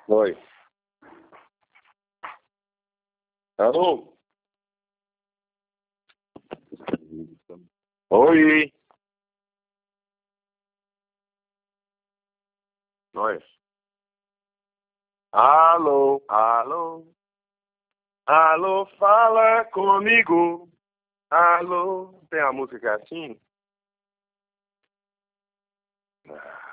Oi. Alô? Oi. Oi. Alô, alô. Alô, fala comigo. Alô. Tem a música que é assim?